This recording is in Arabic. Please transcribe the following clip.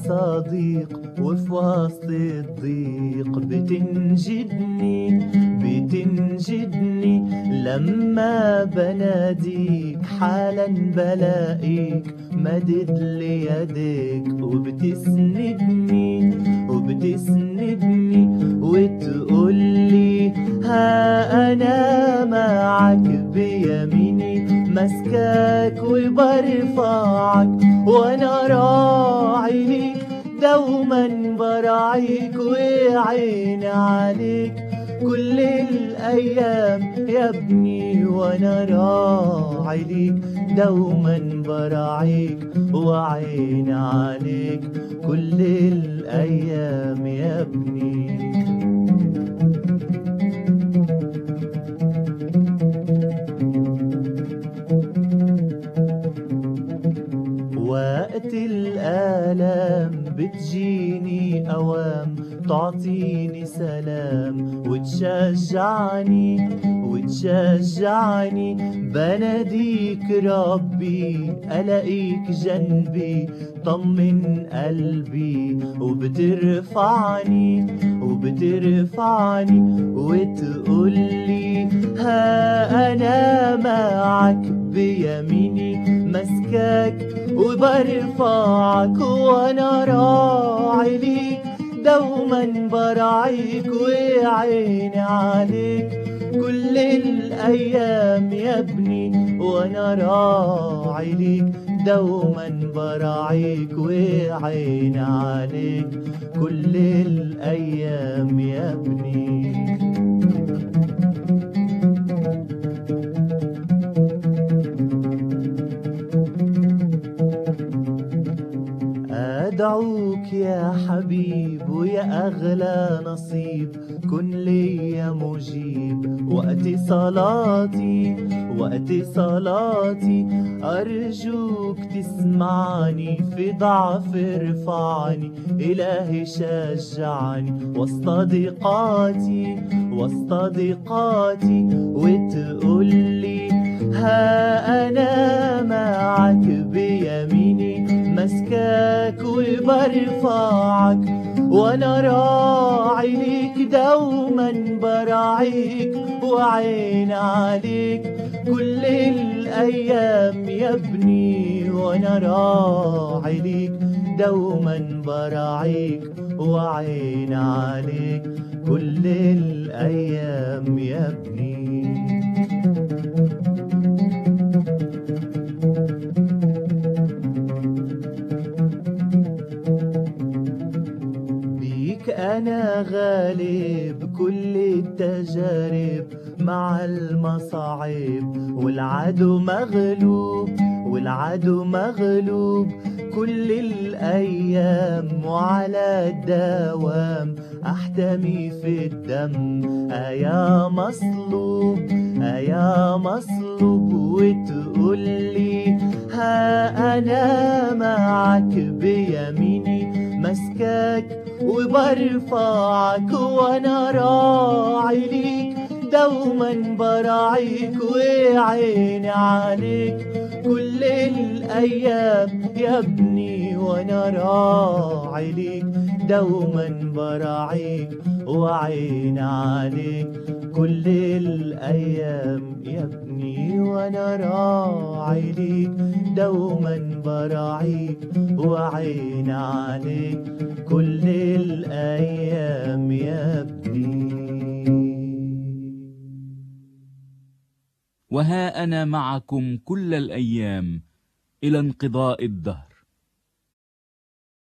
صديق وفي وسط الضيق بتنجدني لما بناديك حالا بلاقيك مدد لي يديك وبتسندني وتقولي ها أنا معك بيميني مسكاك وبرفعك وانا راعي ليك دوما براعيك وعيني عليك كل الايام يا ابني وانا راعي ليك دوما براعيك وعيني عليك كل الايام يا ابني. وقت الآلام بتجيني أوام تعطيني سلام وتشجعني بناديك ربي ألاقيك جنبي طمن قلبي وبترفعني وتقولي ها أنا معك بيميني مسكاك وبرفعك وانا راعي ليك دوما براعيك وعيني عليك كل الايام يا ابني وانا راعي ليك دوما براعيك وعيني عليك كل الايام يا ابني. أدعوك يا حبيب ويا أغلى نصيب كن لي مجيب وقت صلاتي أرجوك تسمعني في ضعف ارفعني إلهي شجعني وسط ضيقاتي وتقولي ها أنا معك بيميني مسكاك وبرفعك وانا راعي ليك دوما براعيك وعين عليك كل الايام يا ابني وانا راعي ليك دوما براعيك وعين عليك كل الايام يا ابني. أنا غالب كل التجارب مع المصاعب والعدو مغلوب كل الأيام وعلى الدوام أحتمي في الدم أيا مصلوب وتقولي ها أنا معك بيميني مسكاك وبرفعك وانا راعي ليك دوما براعيك وعيني عليك كل الايام يا ابني وانا راعي ليك دوما براعيك وعيني عليك كل الايام يا ابني وانا راعي ليك دوما براعيك وعيني عليك كل الأيام يا ابني. وها أنا معكم كل الأيام إلى انقضاء الدهر.